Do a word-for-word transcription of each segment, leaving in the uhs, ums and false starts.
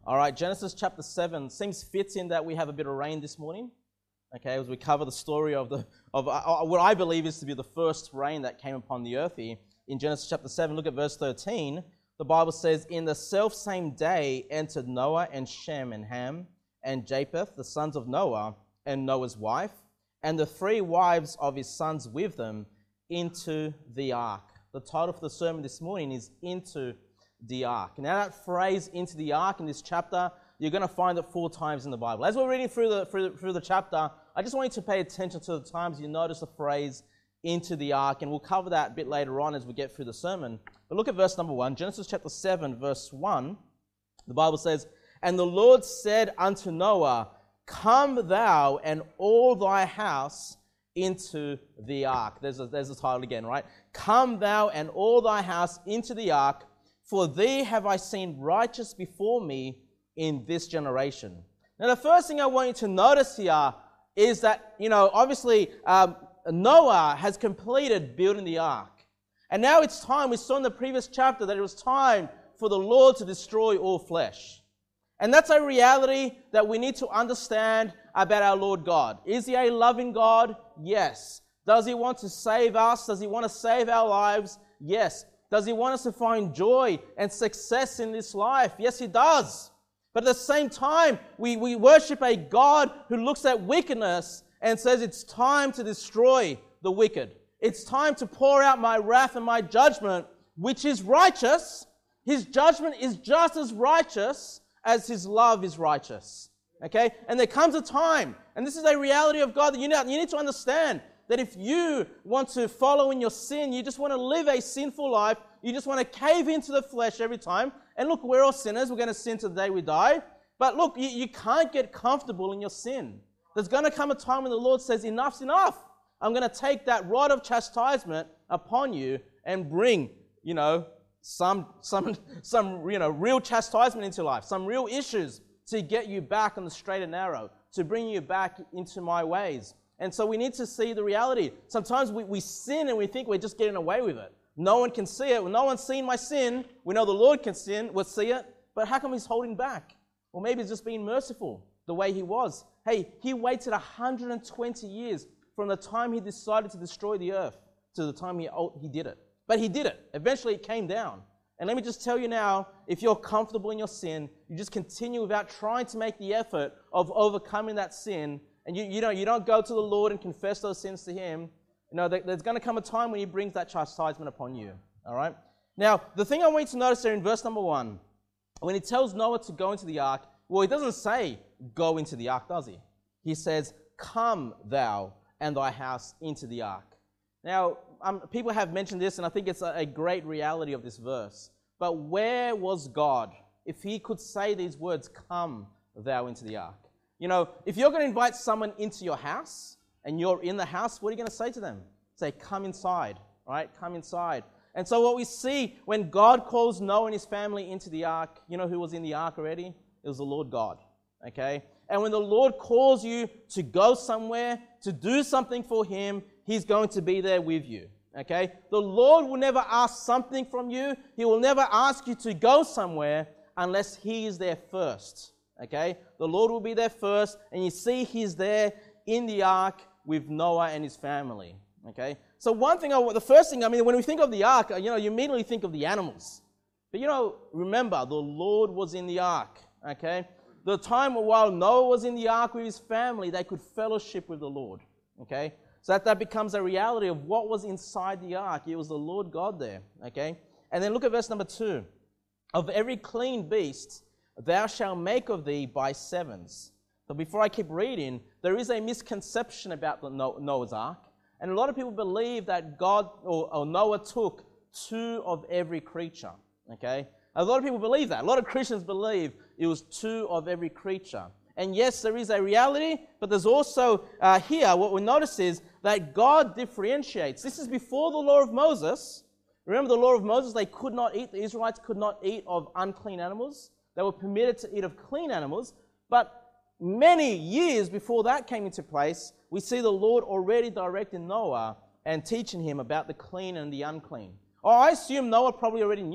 All right, Genesis chapter seven seems fitting that we have a bit of rain this morning. Okay, as we cover the story of the of uh, what I believe is to be the first rain that came upon the earth here. In Genesis chapter seven, look at verse thirteen. The Bible says, "In the selfsame day entered Noah and Shem and Ham and Japheth, the sons of Noah, and Noah's wife, and the three wives of his sons with them, into the ark." The title for the sermon this morning is "Into the Ark." Now that phrase, "into the ark," in this chapter, you're going to find it four times in the Bible. As we're reading through the, through the, through the chapter, I just want you to pay attention to the times you notice the phrase "into the ark," and we'll cover that a bit later on as we get through the sermon. But look at verse number one, Genesis chapter seven, verse one. The Bible says, "And the Lord said unto Noah, Come thou and all thy house into the ark." There's a, there's the title again, right? "Come thou and all thy house into the ark, for thee have I seen righteous before me in this generation." Now, the first thing I want you to notice here is that, you know, obviously um, Noah has completed building the ark. And now it's time, we saw in the previous chapter that it was time for the Lord to destroy all flesh. And that's a reality that we need to understand about our Lord God. Is He a loving God? Yes. Does He want to save us? Does He want to save our lives? Yes. Does He want us to find joy and success in this life? Yes, He does. But at the same time, we, we worship a God who looks at wickedness and says it's time to destroy the wicked. It's time to pour out my wrath and my judgment, which is righteous. His judgment is just as righteous as His love is righteous. Okay? And there comes a time, and this is a reality of God that you need, you need to understand, that if you want to follow in your sin, you just want to live a sinful life, you just want to cave into the flesh every time. And look, we're all sinners. We're going to sin to the day we die. But look, you, you can't get comfortable in your sin. There's going to come a time when the Lord says, enough's enough. I'm going to take that rod of chastisement upon you and bring, you know, some, some, some, you know, real chastisement into life, some real issues to get you back on the straight and narrow, to bring you back into my ways. And so we need to see the reality. Sometimes we, we sin and we think we're just getting away with it. No one can see it. Well, no one's seen my sin. We know the Lord can sin, will see it. But how come He's holding back? Or maybe He's just being merciful the way He was. Hey, He waited one hundred twenty years from the time He decided to destroy the earth to the time He, oh, he did it. But He did it. Eventually it came down. And let me just tell you now, if you're comfortable in your sin, you just continue without trying to make the effort of overcoming that sin, and you, you, know, you don't go to the Lord and confess those sins to Him, you know, there's going to come a time when He brings that chastisement upon you. All right? Now, the thing I want you to notice there in verse number one, when He tells Noah to go into the ark, well, He doesn't say, go into the ark, does He? He says, come thou and thy house into the ark. Now, um, people have mentioned this, and I think it's a, a great reality of this verse. But where was God if He could say these words, come thou into the ark? You know, if you're going to invite someone into your house, and you're in the house, what are you going to say to them? Say, come inside, right? Come inside. And so what we see when God calls Noah and his family into the ark, you know who was in the ark already? It was the Lord God, okay? And when the Lord calls you to go somewhere, to do something for Him, He's going to be there with you, okay? The Lord will never ask something from you. He will never ask you to go somewhere unless He is there first, okay? The Lord will be there first, and you see He's there in the ark with Noah and his family, okay? So one thing, I, the first thing, I mean, when we think of the ark, you know, you immediately think of the animals. But, you know, remember, the Lord was in the ark, okay? The time while Noah was in the ark with his family, they could fellowship with the Lord, okay? So that, that becomes a reality of what was inside the ark. It was the Lord God there, okay? And then look at verse number two. Of every clean beast, thou shalt make of thee by sevens. So before I keep reading, there is a misconception about the Noah's ark. And a lot of people believe that God or, or Noah took two of every creature, okay? A lot of people believe that. A lot of Christians believe it was two of every creature. And yes, there is a reality, but there's also uh, here, what we notice is that God differentiates. This is before the law of Moses. Remember the law of Moses, they could not eat, the Israelites could not eat of unclean animals. They were permitted to eat of clean animals. But many years before that came into place, we see the Lord already directing Noah and teaching him about the clean and the unclean. Oh, I assume Noah probably already knew.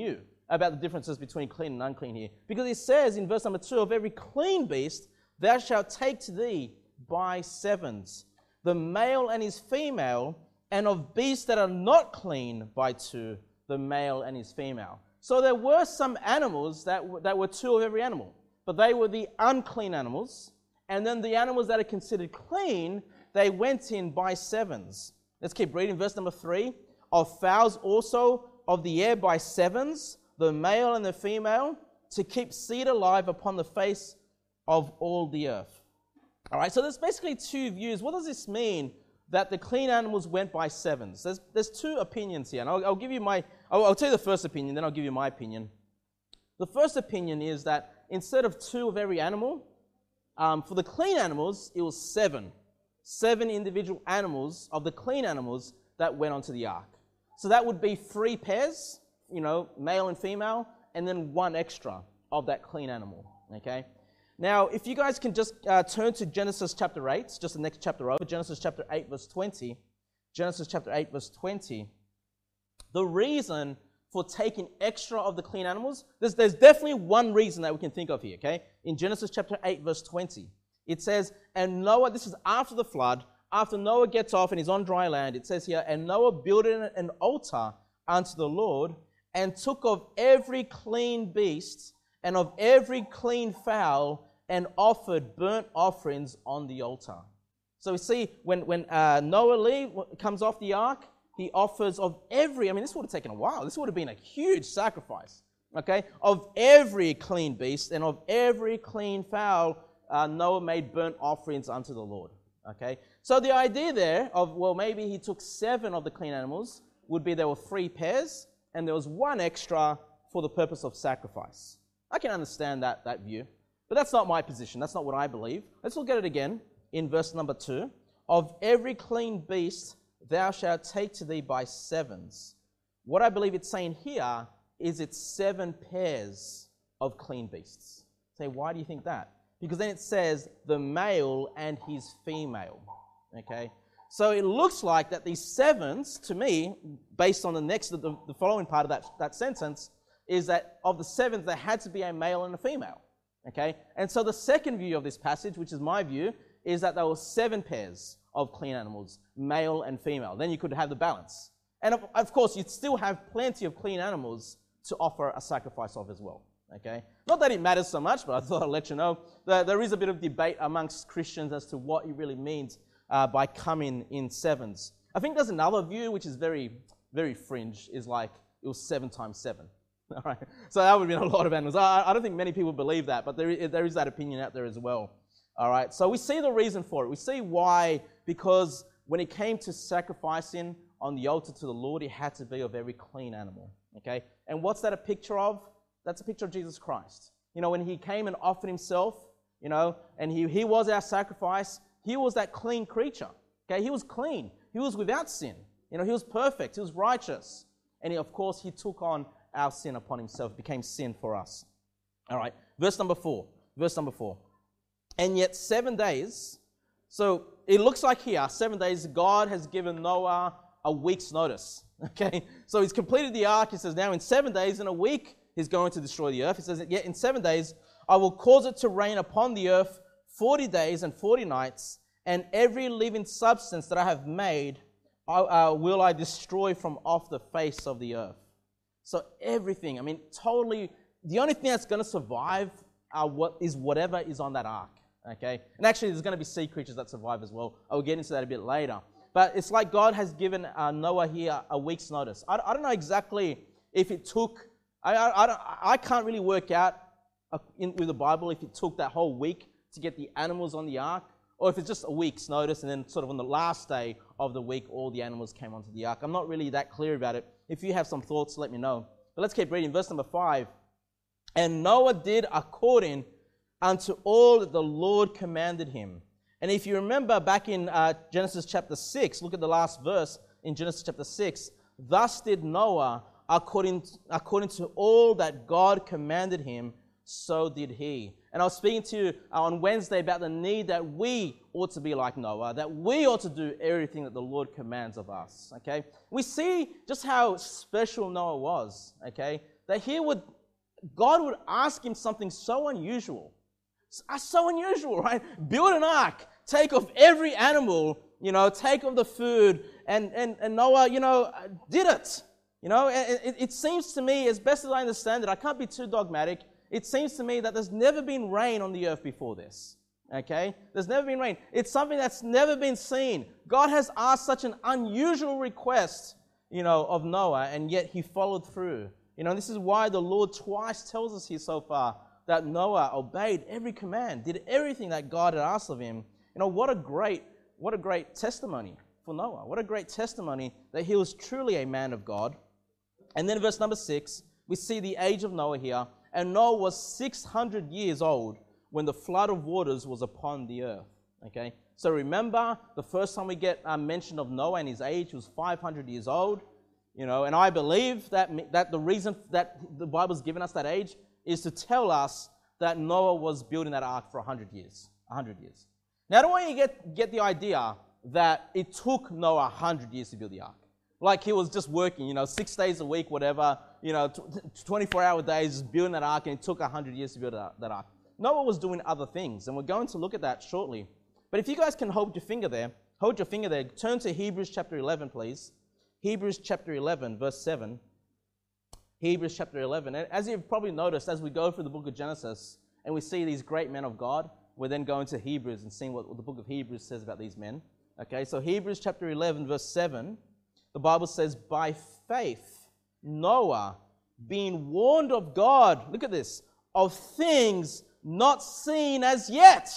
about the differences between clean and unclean here. Because it says in verse number two, of every clean beast thou shalt take to thee by sevens, the male and his female, and of beasts that are not clean by two, the male and his female. So there were some animals that, w- that were two of every animal, but they were the unclean animals. And then the animals that are considered clean, they went in by sevens. Let's keep reading verse number three. Of fowls also of the air by sevens, the male and the female, to keep seed alive upon the face of all the earth. All right, so there's basically two views. What does this mean that the clean animals went by sevens? There's, there's two opinions here, and I'll, I'll give you my, I'll, I'll tell you the first opinion, then I'll give you my opinion. The first opinion is that instead of two of every animal, um, for the clean animals, it was seven. Seven individual animals of the clean animals that went onto the ark. So that would be three pairs, you know, male and female, and then one extra of that clean animal, okay? Now, if you guys can just uh, turn to Genesis chapter eight, just the next chapter over, Genesis chapter eight, verse twenty. Genesis chapter eight, verse twenty. The reason for taking extra of the clean animals, there's, there's definitely one reason that we can think of here, okay? In Genesis chapter eight, verse twenty, it says, and Noah, this is after the flood, after Noah gets off and he's on dry land, it says here, and Noah built an altar unto the Lord, and took of every clean beast and of every clean fowl, and offered burnt offerings on the altar. So we see when, when uh, Noah leave, comes off the ark, he offers of every, I mean, this would have taken a while. This would have been a huge sacrifice, okay? Of every clean beast and of every clean fowl, uh, Noah made burnt offerings unto the Lord, okay? So the idea there of, well, maybe he took seven of the clean animals would be there were three pairs and there was one extra for the purpose of sacrifice. I can understand that, that view, but that's not my position. That's not what I believe. Let's look at it again in verse number two. Of every clean beast thou shalt take to thee by sevens. What I believe it's saying here is it's seven pairs of clean beasts. Say, why do you think that? Because then it says the male and his female. Okay? So it looks like that these sevens, to me, based on the next, the, the following part of that, that sentence, is that of the sevens, there had to be a male and a female. Okay? And so the second view of this passage, which is my view, is that there were seven pairs of clean animals, male and female. Then you could have the balance. And of, of course, you'd still have plenty of clean animals to offer a sacrifice of as well. Okay? Not that it matters so much, but I thought I'd let you know that there is a bit of debate amongst Christians as to what it really means uh, by coming in sevens. I think there's another view which is very, very fringe, is like it was seven times seven. All right. So that would have been a lot of animals. I, I don't think many people believe that, but there is, there is that opinion out there as well. All right. So we see the reason for it. We see why, because when it came to sacrificing on the altar to the Lord, it had to be of every clean animal. Okay. And what's that a picture of? That's a picture of Jesus Christ. You know, when he came and offered himself, you know, and he, he was our sacrifice, he was that clean creature. Okay. He was clean. He was without sin. You know, he was perfect. He was righteous. And he, of course, he took on our sin upon himself, became sin for us. All right, verse number four. Verse number four. And yet seven days, so it looks like here, seven days, God has given Noah a week's notice. Okay, so he's completed the ark. He says now in seven days, in a week, he's going to destroy the earth. He says, yet in seven days, I will cause it to rain upon the earth forty days and forty nights, and every living substance that I have made I, uh, will I destroy from off the face of the earth. So everything, I mean, totally, the only thing that's going to survive uh, what is whatever is on that ark, okay? And actually, there's going to be sea creatures that survive as well. I'll get into that a bit later. But it's like God has given uh, Noah here a week's notice. I, I don't know exactly if it took, I, I, I, don't, I can't really work out uh, in, with the Bible if it took that whole week to get the animals on the ark, or if it's just a week's notice and then sort of on the last day of the week, all the animals came onto the ark. I'm not really that clear about it. If you have some thoughts, let me know. But let's keep reading. Verse number five. And Noah did according unto all that the Lord commanded him. And if you remember back in uh, Genesis chapter six, look at the last verse in Genesis chapter six. Thus did Noah according to, according to all that God commanded him, so did he. And I was speaking to you on Wednesday about the need that we ought to be like Noah, that we ought to do everything that the Lord commands of us, okay? We see just how special Noah was, okay? that he would, God would ask him something so unusual. So unusual, right? Build an ark, take off every animal, you know, take off the food, and, and, and Noah, you know, did it. You know, it, it, it seems to me, as best as I understand it, I can't be too dogmatic, it seems to me that there's never been rain on the earth before this. Okay? There's never been rain. It's something that's never been seen. God has asked such an unusual request, you know, of Noah, and yet he followed through. You know, this is why the Lord twice tells us here so far that Noah obeyed every command, did everything that God had asked of him. You know, what a great, what a great testimony for Noah. What a great testimony that he was truly a man of God. And then verse number six, we see the age of Noah here. And Noah was six hundred years old when the flood of waters was upon the earth. Okay, so remember, the first time we get a mention of Noah and his age was five hundred years old. You know, and I believe that that the reason that the Bible's given us that age is to tell us that Noah was building that ark for one hundred years. one hundred years. Now, I don't want you to get, get the idea that it took Noah one hundred years to build the ark. Like he was just working, you know, six days a week, whatever, you know, twenty-four hour days, just building that ark, and it took one hundred years to build that ark. Noah was doing other things, and we're going to look at that shortly. But if you guys can hold your finger there, hold your finger there, turn to Hebrews chapter eleven, please. Hebrews chapter eleven, verse seven. Hebrews chapter eleven. And as you've probably noticed, as we go through the book of Genesis, and we see these great men of God, we're then going to Hebrews and seeing what the book of Hebrews says about these men. Okay, so Hebrews chapter eleven, verse seven, the Bible says, by faith, Noah, being warned of God, look at this, of things not seen as yet.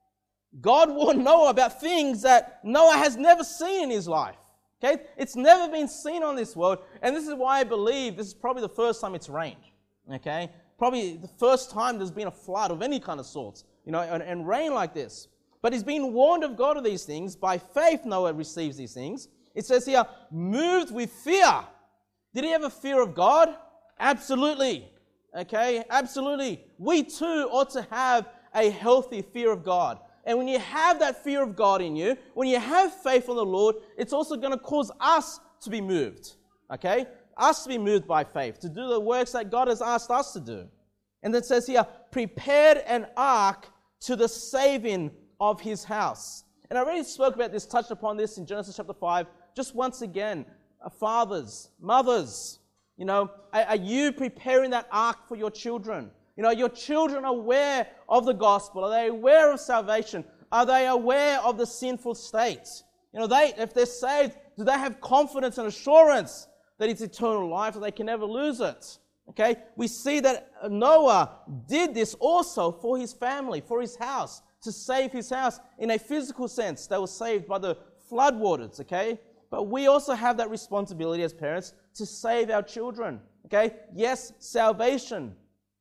God warned Noah about things that Noah has never seen in his life. Okay, it's never been seen on this world, and this is why I believe this is probably the first time it's rained. Okay, probably the first time there's been a flood of any kind of sort, you know, and, and rain like this. But he's been warned of God of these things. By faith, Noah receives these things. It says here, moved with fear. Did he have a fear of God? Absolutely. Okay, absolutely. We too ought to have a healthy fear of God. And when you have that fear of God in you, when you have faith in the Lord, it's also going to cause us to be moved. Okay? Us to be moved by faith, to do the works that God has asked us to do. And then it says here, prepared an ark to the saving of his house. And I already spoke about this, touched upon this in Genesis chapter five. Just once again, uh, fathers, mothers, you know, are, are you preparing that ark for your children? You know, your children are aware of the gospel. Are they aware of salvation? Are they aware of the sinful state? You know, they, if they're saved, do they have confidence and assurance that it's eternal life, that they can never lose it? Okay, we see that Noah did this also for his family, for his house, to save his house. In a physical sense, they were saved by the flood waters, okay? But we also have that responsibility as parents to save our children, okay? Yes, salvation.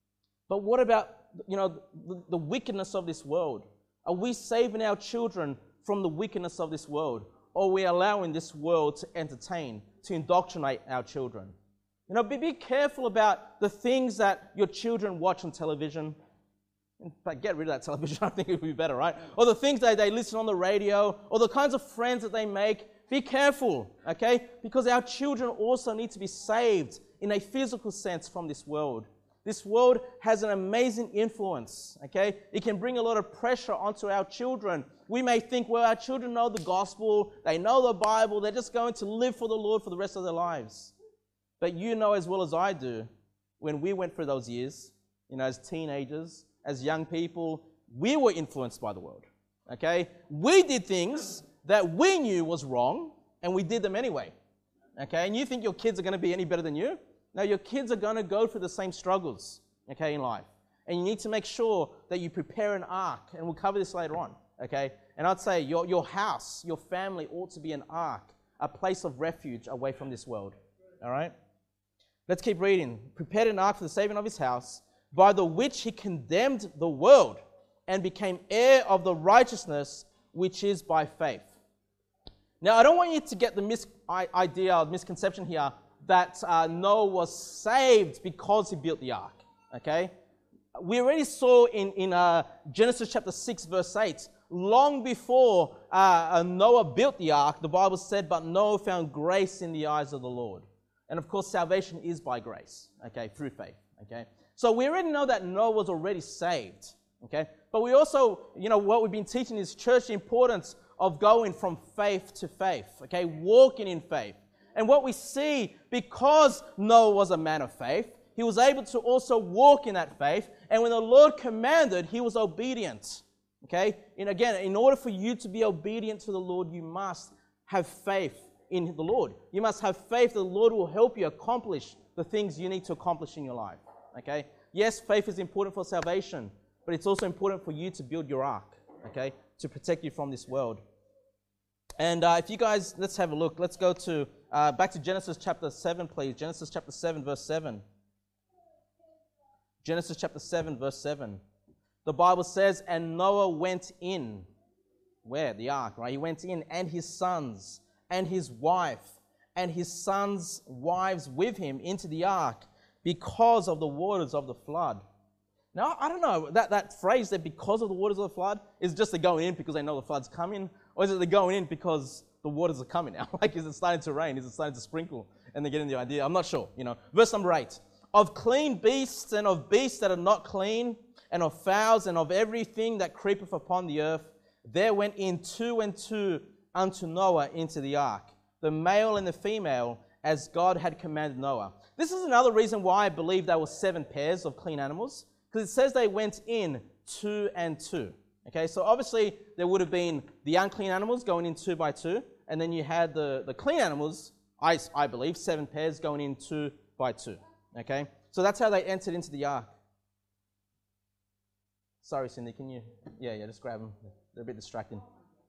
But what about, you know, the, the wickedness of this world? Are we saving our children from the wickedness of this world? Or are we allowing this world to entertain, to indoctrinate our children? You know, be, be careful about the things that your children watch on television. In fact, get rid of that television. I think it would be better, right? Or the things that they listen on the radio, or the kinds of friends that they make. Be careful, okay? Because our children also need to be saved in a physical sense from this world. This world has an amazing influence, okay? It can bring a lot of pressure onto our children. We may think, well, our children know the gospel, they know the Bible, they're just going to live for the Lord for the rest of their lives. But you know as well as I do, when we went through those years, you know, as teenagers, as young people, we were influenced by the world, okay? We did things that we knew was wrong, and we did them anyway, okay? And you think your kids are going to be any better than you? No, your kids are going to go through the same struggles, okay, in life. And you need to make sure that you prepare an ark, and we'll cover this later on, okay? And I'd say your, your house, your family ought to be an ark, a place of refuge away from this world, all right? Let's keep reading. Prepared an ark for the saving of his house, by the which he condemned the world and became heir of the righteousness which is by faith. Now, I don't want you to get the mis- idea or misconception here that uh, Noah was saved because he built the ark, okay? We already saw in, in uh, Genesis chapter six, verse eight, long before uh, Noah built the ark, the Bible said, but Noah found grace in the eyes of the Lord. And of course, salvation is by grace, okay, through faith, okay? So we already know that Noah was already saved, okay? But we also, you know, what we've been teaching is church, the importance of going from faith to faith, okay? Walking in faith. And what we see, because Noah was a man of faith, he was able to also walk in that faith. And when the Lord commanded, he was obedient, okay? And again, in order for you to be obedient to the Lord, you must have faith in the Lord. You must have faith that the Lord will help you accomplish the things you need to accomplish in your life, okay? Yes, faith is important for salvation, but it's also important for you to build your ark, okay, to protect you from this world. And uh, if you guys, let's have a look. Let's go to, uh, back to Genesis chapter seven, please. Genesis chapter seven, verse seven. Genesis chapter seven, verse seven. The Bible says, and Noah went in. Where? The ark, right? He went in, and his sons, and his wife, and his sons' wives with him into the ark, because of the waters of the flood. Now, I don't know, that, that phrase that because of the waters of the flood, is just they're going in because they know the flood's coming, or is it they're going in because the waters are coming now? Like, is it starting to rain? Is it starting to sprinkle? And they're getting the idea. I'm not sure, you know. Verse number eight. Of clean beasts and of beasts that are not clean, and of fowls and of everything that creepeth upon the earth, there went in two and two unto Noah into the ark, the male and the female, as God had commanded Noah. This is another reason why I believe there were seven pairs of clean animals, because it says they went in two and two. Okay, so obviously there would have been the unclean animals going in two by two, and then you had the, the clean animals, I, I believe, seven pairs going in two by two. Okay, so that's how they entered into the ark. Sorry, Cindy, can you? Yeah, yeah, just grab them. They're a bit distracting.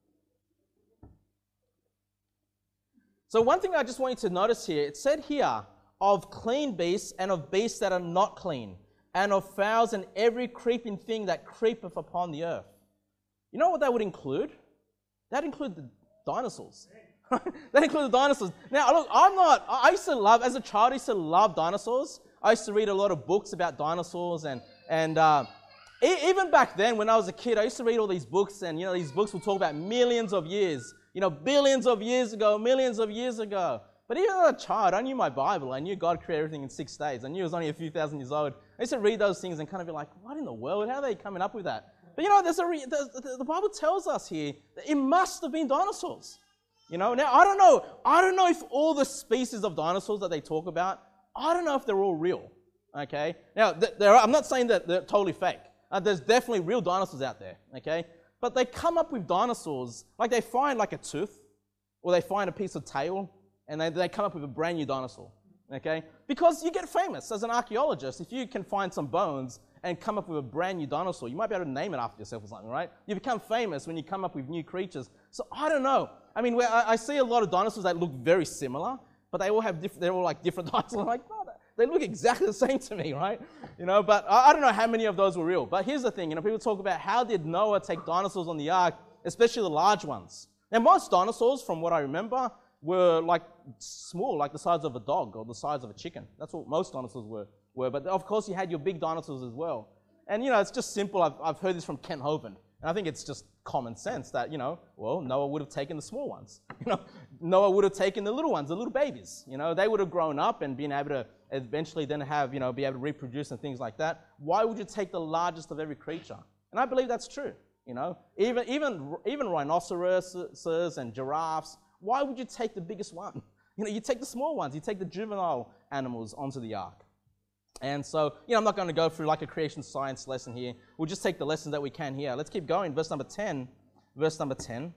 So one thing I just want you to notice here, it said here, of clean beasts and of beasts that are not clean, and of fowls and every creeping thing that creepeth upon the earth. You know what that would include? That include the dinosaurs. That include the dinosaurs. Now, look, I'm not, I used to love, as a child, I used to love dinosaurs. I used to read a lot of books about dinosaurs, and, and uh, e- even back then, when I was a kid, I used to read all these books, and, you know, these books will talk about millions of years, you know, billions of years ago, millions of years ago. But even as a child, I knew my Bible. I knew God created everything in six days. I knew it was only a few thousand years old. I used to read those things and kind of be like, what in the world? How are they coming up with that? But you know, there's a re- the, the Bible tells us here that it must have been dinosaurs. You know, now I don't know. I don't know if all the species of dinosaurs that they talk about, I don't know if they're all real. Okay? Now, th- there are, I'm not saying that they're totally fake. Uh, there's definitely real dinosaurs out there. Okay? But they come up with dinosaurs, like they find like a tooth, or they find a piece of tail, and they, they come up with a brand new dinosaur, okay? Because you get famous as an archaeologist. If you can find some bones and come up with a brand new dinosaur, you might be able to name it after yourself or something, right? You become famous when you come up with new creatures. So I don't know. I mean, I, I see a lot of dinosaurs that look very similar, but they all have different, they're all like different dinosaurs. I'm like, no, they look exactly the same to me, right? You know, but I, I don't know how many of those were real. But here's the thing, you know, people talk about how did Noah take dinosaurs on the ark, especially the large ones. Now, most dinosaurs, from what I remember, were like small, like the size of a dog or the size of a chicken. That's what most dinosaurs were. were. But of course, you had your big dinosaurs as well. And, you know, it's just simple. I've, I've heard this from Ken Hovind. And I think it's just common sense that, you know, well, Noah would have taken the small ones. You know, Noah would have taken the little ones, the little babies. You know, they would have grown up and been able to eventually then have, you know, be able to reproduce and things like that. Why would you take the largest of every creature? And I believe that's true. You know, even even even rhinoceroses and giraffes. Why would you take the biggest one? You know, you take the small ones. You take the juvenile animals onto the ark. And so, you know, I'm not going to go through like a creation science lesson here. We'll just take the lessons that we can here. Let's keep going. Verse number ten. Verse number ten.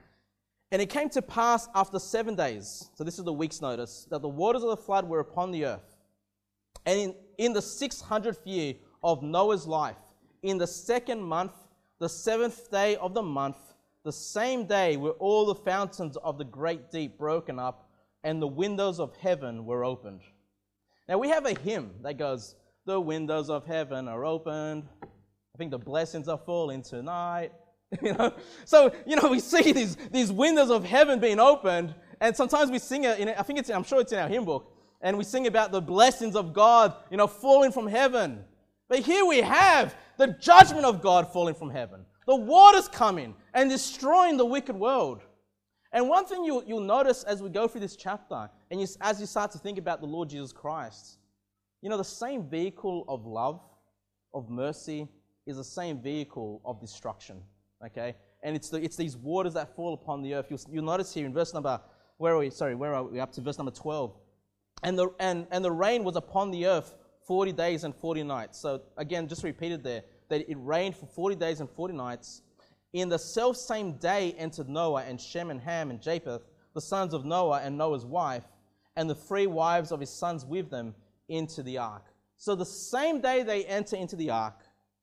And it came to pass after seven days, so this is the week's notice, that the waters of the flood were upon the earth. And in, in the six hundredth year of Noah's life, in the second month, the seventh day of the month, the same day were all the fountains of the great deep broken up, and the windows of heaven were opened. Now we have a hymn that goes, the windows of heaven are opened. I think the blessings are falling tonight. You know, so you know we see these these windows of heaven being opened, and sometimes we sing it. In, I think it's I'm sure it's in our hymn book, and we sing about the blessings of God, you know, falling from heaven. But here we have the judgment of God falling from heaven, the waters coming and destroying the wicked world. And one thing you'll, you'll notice as we go through this chapter, and you, as you start to think about the Lord Jesus Christ, you know, the same vehicle of love, of mercy, is the same vehicle of destruction, okay? And it's the, it's these waters that fall upon the earth. You'll, you'll notice here in verse number, where are we? Sorry, where are we? Up to verse number twelve. And the, and, and the rain was upon the earth forty days and forty nights. So again, just repeated there, that it rained for forty days and forty nights. In the self-same day entered Noah and Shem and Ham and Japheth, the sons of Noah and Noah's wife, and the three wives of his sons with them, into the ark. So the same day they enter into the ark,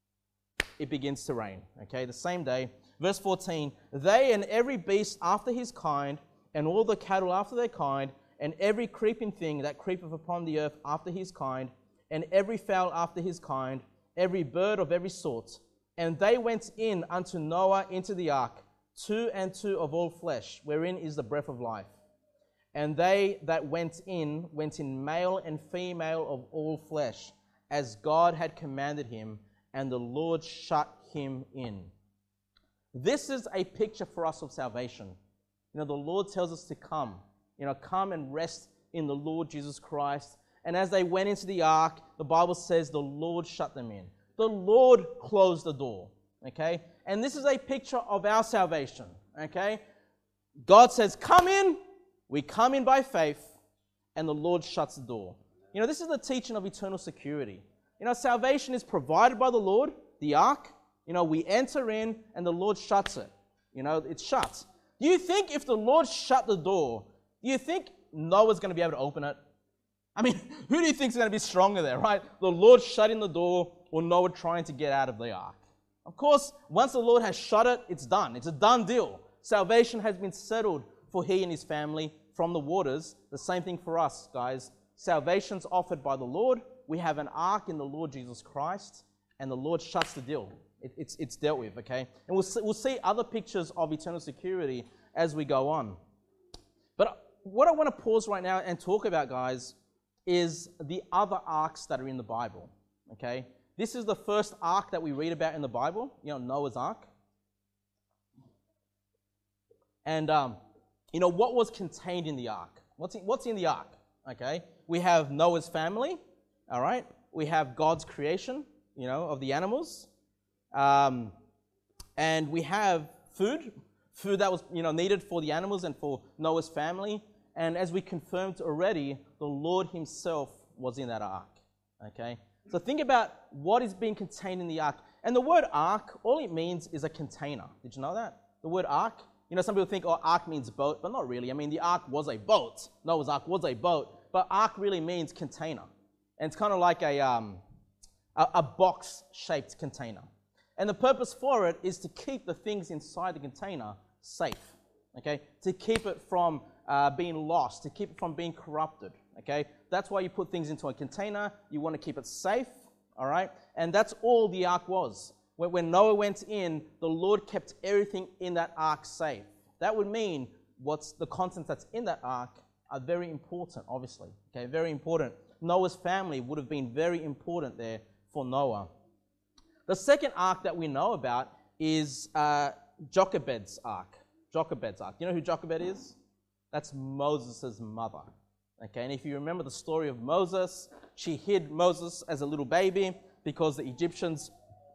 it begins to rain. Okay, the same day. Verse fourteen, they and every beast after his kind, and all the cattle after their kind, and every creeping thing that creepeth upon the earth after his kind, and every fowl after his kind, every bird of every sort. And they went in unto Noah into the ark, two and two of all flesh, wherein is the breath of life. And they that went in, went in male and female of all flesh, as God had commanded him, and the Lord shut him in. This is a picture for us of salvation. You know, the Lord tells us to come. You know, come and rest in the Lord Jesus Christ. And as they went into the ark, the Bible says the Lord shut them in. The Lord closed the door. Okay? And this is a picture of our salvation. Okay? God says, come in. We come in by faith, and the Lord shuts the door. You know, this is the teaching of eternal security. You know, salvation is provided by the Lord, the ark. You know, we enter in, and the Lord shuts it. You know, it's shut. Do you think if the Lord shut the door, do you think Noah's going to be able to open it? I mean, who do you think is going to be stronger there, right? The Lord shutting the door or Noah trying to get out of the ark? Of course, once the Lord has shut it, it's done. It's a done deal. Salvation has been settled for he and his family from the waters. The same thing for us, guys. Salvation's offered by the Lord. We have an ark in the Lord Jesus Christ, and the Lord shuts the deal. It, it's, it's dealt with, okay? And we'll see, we'll see other pictures of eternal security as we go on. But what I want to pause right now and talk about, guys, is the other arks that are in the Bible, okay? This is the first ark that we read about in the Bible, you know, Noah's Ark. And, um, you know, what was contained in the ark? What's in, what's in the ark, okay? We have Noah's family, all right? We have God's creation, you know, of the animals. Um, and we have food, food that was, you know, needed for the animals and for Noah's family. And as we confirmed already, the Lord himself was in that ark, okay? So think about what is being contained in the ark. And the word ark, all it means is a container. Did you know that? The word ark, you know, some people think, oh, ark means boat, but not really. I mean, the ark was a boat. Noah's ark was a boat, but ark really means container. And it's kind of like a, um, a, a box-shaped container. And the purpose for it is to keep the things inside the container safe, okay? To keep it from uh, being lost, to keep it from being corrupted, okay? That's why you put things into a container. You want to keep it safe, all right? And that's all the ark was. When, when Noah went in, the Lord kept everything in that ark safe. That would mean what's the contents that's in that ark are very important, obviously, okay? Very important. Noah's family would have been very important there for Noah. The second ark that we know about is uh, Jochebed's ark. Jochebed's ark. You know who Jochebed is? That's Moses' mother. Okay, and if you remember the story of Moses, she hid Moses as a little baby because the Egyptians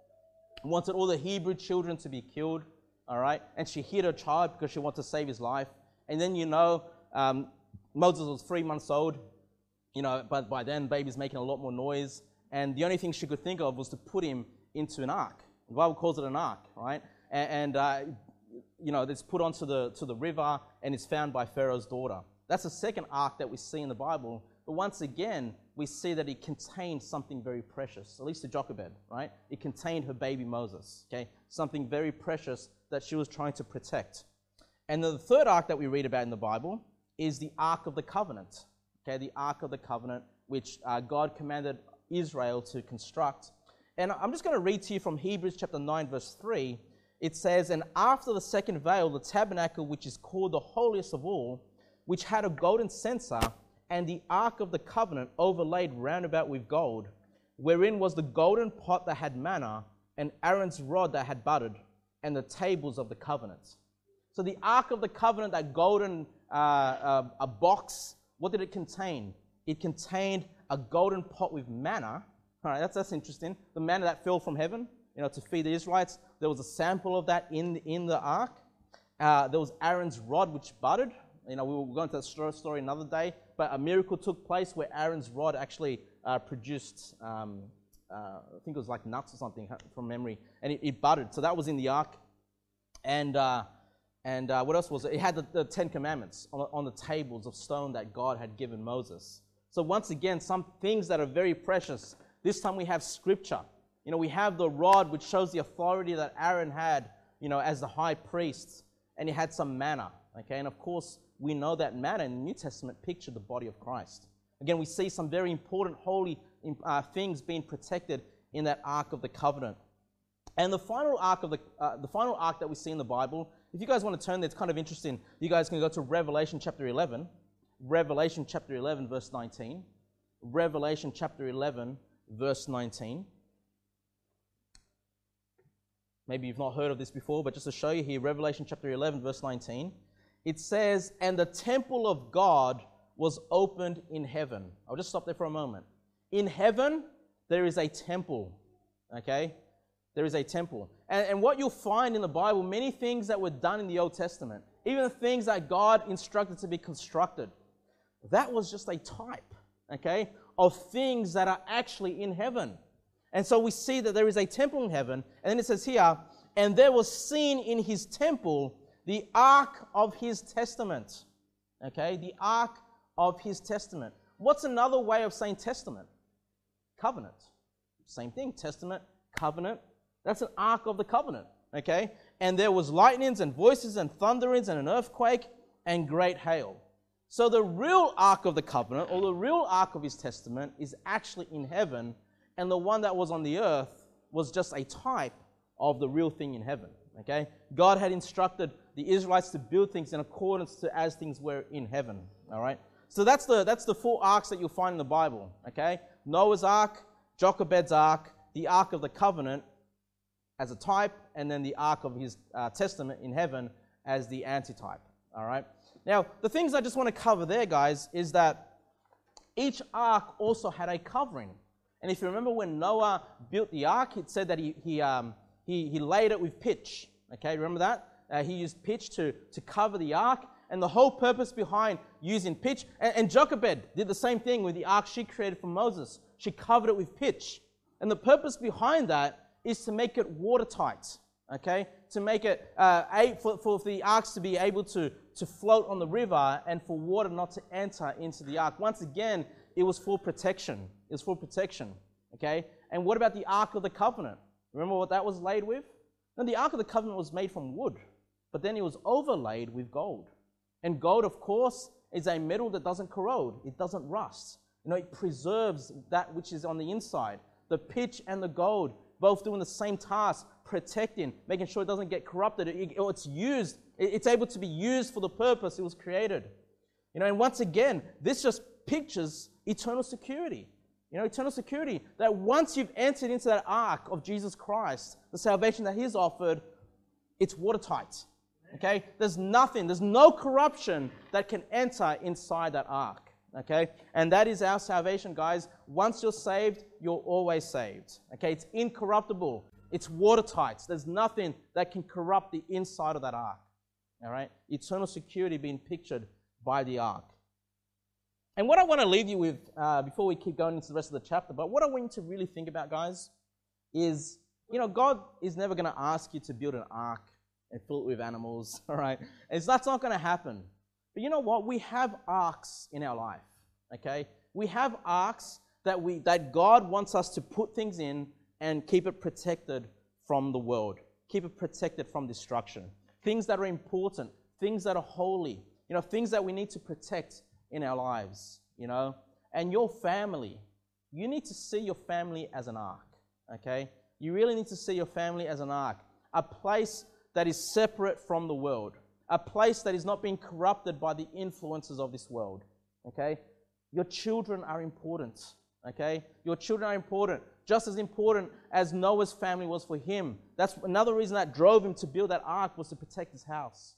wanted all the Hebrew children to be killed, all right? And she hid her child because she wanted to save his life. And then, you know, um, Moses was three months old, you know, but by then, baby's making a lot more noise. And the only thing she could think of was to put him into an ark. The Bible calls it an ark, right? And, and uh, you know, it's put onto the, to the river and it's found by Pharaoh's daughter. That's the second ark that we see in the Bible. But once again, we see that it contained something very precious, at least to Jochebed, right? It contained her baby Moses, okay? Something very precious that she was trying to protect. And the third ark that we read about in the Bible is the Ark of the Covenant, okay? The Ark of the Covenant, which uh, God commanded Israel to construct. And I'm just going to read to you from Hebrews chapter nine, verse three. It says, "And after the second veil, the tabernacle, which is called the holiest of all, which had a golden censer, and the ark of the covenant overlaid round about with gold, wherein was the golden pot that had manna, and Aaron's rod that had budded, and the tables of the covenant." So the Ark of the Covenant, that golden uh, uh, a box, what did it contain? It contained a golden pot with manna. All right, that's, that's interesting. The manna that fell from heaven, you know, to feed the Israelites. There was a sample of that in, in the Ark. Uh, there was Aaron's rod, which budded. You know, we will go into that story another day. But a miracle took place where Aaron's rod actually uh, produced, um, uh, I think it was like nuts or something from memory. And it, it budded. So that was in the Ark. And uh, and uh, what else was it? It had the, the Ten Commandments on, on the tables of stone that God had given Moses. So once again, some things that are very precious. This time we have Scripture. You know, we have the rod, which shows the authority that Aaron had, you know, as the high priest. And he had some manna, okay? And of course, we know that manna in the New Testament pictured the body of Christ. Again, we see some very important holy uh, things being protected in that Ark of the Covenant. And the final ark of the uh, the final ark that we see in the Bible, if you guys want to turn there, it's kind of interesting. You guys can go to Revelation chapter eleven. Revelation chapter eleven, verse nineteen. Revelation chapter eleven, verse nineteen. Maybe you've not heard of this before, but just to show you here, Revelation chapter eleven, verse nineteen. It says, "And the temple of God was opened in heaven." I'll just stop there for a moment. In heaven, there is a temple, okay? There is a temple. And, and what you'll find in the Bible, many things that were done in the Old Testament, even the things that God instructed to be constructed, that was just a type, okay, of things that are actually in heaven. And so we see that there is a temple in heaven, and then it says here, "And there was seen in his temple the ark of his testament." Okay, the ark of his testament. What's another way of saying testament? Covenant. Same thing, testament, covenant. That's an ark of the covenant, okay? "And there was lightnings and voices and thunderings and an earthquake and great hail." So the real ark of the covenant, or the real ark of his testament, is actually in heaven, and the one that was on the earth was just a type of the real thing in heaven, okay? God had instructed the Israelites to build things in accordance to as things were in heaven, all right? So that's the that's the four arks that you'll find in the Bible, okay? Noah's ark, Jochebed's ark, the ark of the covenant as a type, and then the ark of his uh, testament in heaven as the antitype, all right? Now, the things I just want to cover there, guys, is that each ark also had a covering. And if you remember when Noah built the ark, it said that he he um, he, he laid it with pitch, okay? Remember that? Uh, he used pitch to, to cover the ark, and the whole purpose behind using pitch, and, and Jochebed did the same thing with the ark she created for Moses. She covered it with pitch. And the purpose behind that is to make it watertight, okay? To make it, uh, a, for, for the arks to be able to, to float on the river and for water not to enter into the ark. Once again, it was for protection. It was for protection, okay? And what about the Ark of the Covenant? Remember what that was laid with? Now, the Ark of the Covenant was made from wood, but then it was overlaid with gold. And gold, of course, is a metal that doesn't corrode. It doesn't rust. You know, it preserves that which is on the inside. The pitch and the gold, both doing the same task, protecting, making sure it doesn't get corrupted. It, it, it's used, it, it's able to be used for the purpose it was created. You know, and once again, this just pictures eternal security. You know, eternal security, that once you've entered into that ark of Jesus Christ, the salvation that He's offered, it's watertight. Okay? There's nothing, there's no corruption that can enter inside that ark. Okay? And that is our salvation, guys. Once you're saved, you're always saved. Okay? It's incorruptible. It's watertight. There's nothing that can corrupt the inside of that ark. All right? Eternal security being pictured by the ark. And what I want to leave you with, uh, before we keep going into the rest of the chapter, but what I want you to really think about, guys, is, you know, God is never going to ask you to build an ark and fill it with animals, all right? It's, that's not going to happen. But you know what? We have arks in our life, okay? We have arks that we that God wants us to put things in and keep it protected from the world, keep it protected from destruction. Things that are important, things that are holy, you know, things that we need to protect in our lives, you know. And your family, you need to see your family as an ark, okay? You really need to see your family as an ark, a place that is separate from the world, a place that is not being corrupted by the influences of this world, okay? Your children are important, okay? Your children are important, just as important as Noah's family was for him. That's another reason that drove him to build that ark, was to protect his house.